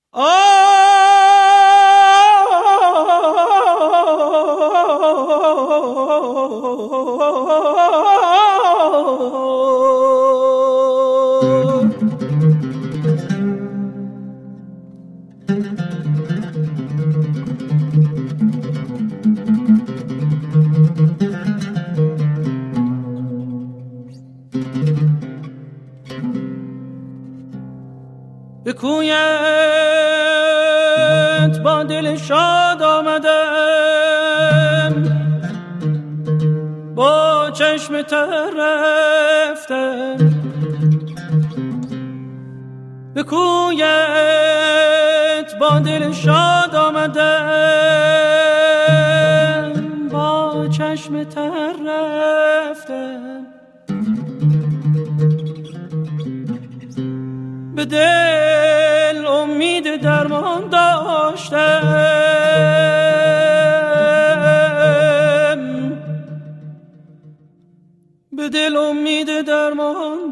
به کویت با دل شاد آمدم، با چشم تر رفتم. به کویت با دل شاد آمدم، با چشم تر رفتم. به دل امید درمان داشتم، به دل امید درمان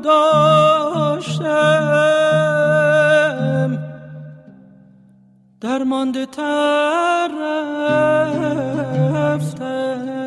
داشتم. درمانده تر رفتم.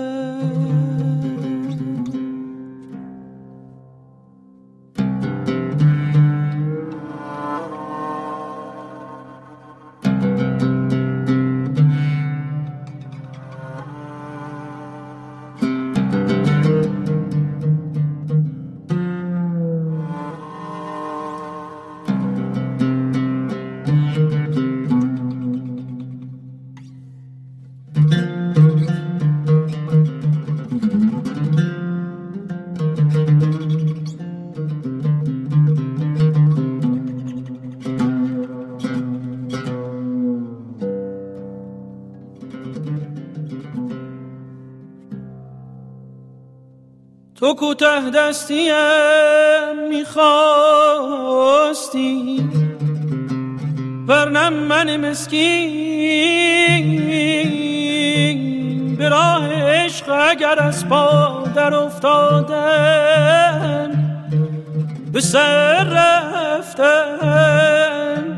تو کوته دستیم میخواستی، ورنه من مسکین به راه عشق اگر از پا در افتادم به سر رفتم.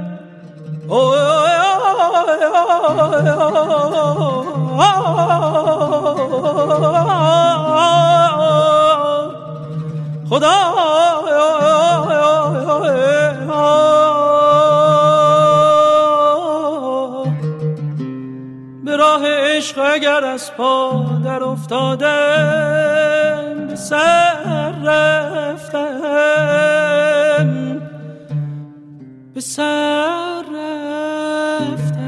خدا به راه عشق اگر از پا در افتادم به سر رفتم، به سر رفتم.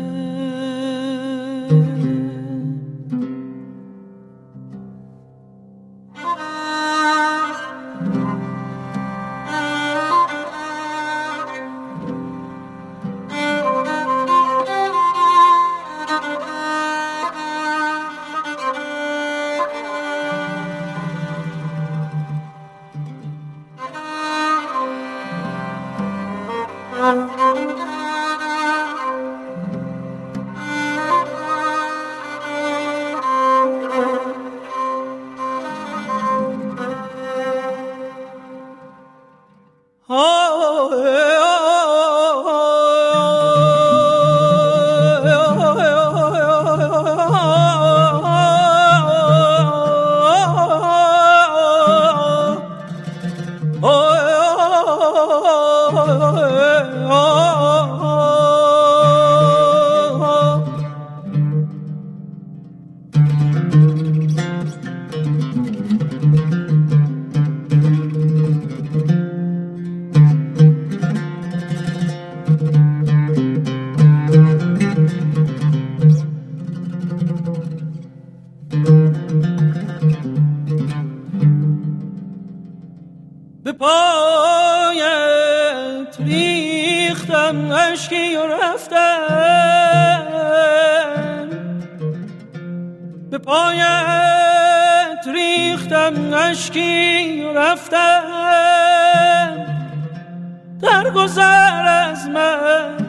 به پایت ریختم اشکی و رفتم، به پایت ریختم اشکی و رفتم. در گذر از من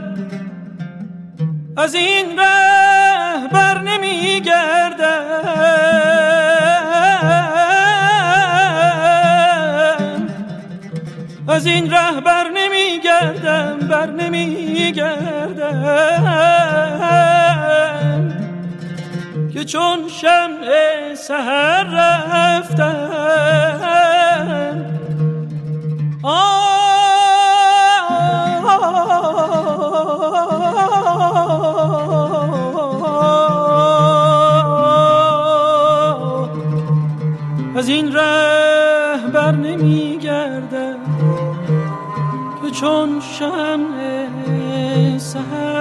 از این ره بر نمی گردم، از این ره بر نمی گردم. گردم بر نمی گردم که چون شمع سحر رفتم. از این ره بر نمی گردم که چون شمع سحر